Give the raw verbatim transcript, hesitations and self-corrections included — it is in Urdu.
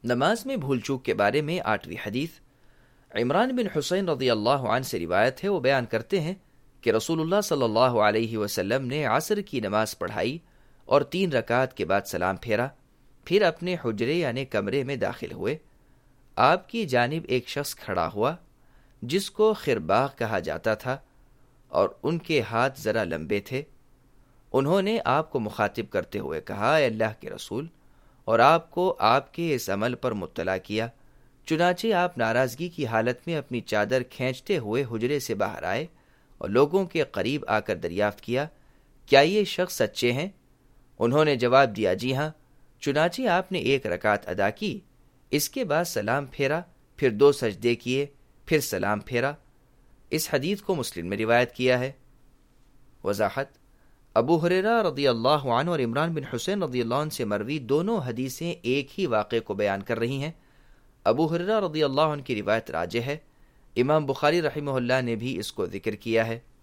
نماز میں بھول چوک کے بارے میں آٹھویں حدیث عمران بن حسین رضی اللہ عنہ سے روایت ہے. وہ بیان کرتے ہیں کہ رسول اللہ صلی اللہ علیہ وسلم نے عصر کی نماز پڑھائی اور تین رکعت کے بعد سلام پھیرا، پھر اپنے حجرے یعنی کمرے میں داخل ہوئے. آپ کی جانب ایک شخص کھڑا ہوا جس کو خرباغ کہا جاتا تھا اور ان کے ہاتھ ذرا لمبے تھے. انہوں نے آپ کو مخاطب کرتے ہوئے کہا، اے اللہ کے رسول، اور آپ کو آپ کے اس عمل پر مطلع کیا. چنانچہ آپ ناراضگی کی حالت میں اپنی چادر کھینچتے ہوئے حجرے سے باہر آئے اور لوگوں کے قریب آ کر دریافت کیا، کیا یہ شخص سچے ہیں؟ انہوں نے جواب دیا، جی ہاں. چنانچہ آپ نے ایک رکعت ادا کی، اس کے بعد سلام پھیرا، پھر دو سجدے کیے، پھر سلام پھیرا. اس حدیث کو مسلم میں روایت کیا ہے. وضاحت: ابو ہریرہ رضی اللہ عنہ اور عمران بن حسین رضی اللہ عنہ سے مروی دونوں حدیثیں ایک ہی واقعے کو بیان کر رہی ہیں. ابو ہریرہ رضی اللہ عنہ کی روایت راجح ہے. امام بخاری رحمہ اللہ نے بھی اس کو ذکر کیا ہے.